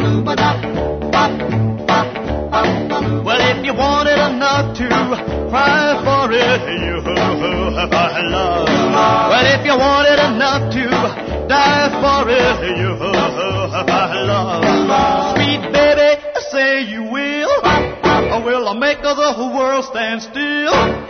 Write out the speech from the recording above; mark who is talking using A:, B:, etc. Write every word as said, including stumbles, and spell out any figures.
A: Well, if you wanted enough to cry for it, you find love. Well, if you wanted enough to die for it, you find love. Sweet baby, say you will, or will I make the whole world stand still?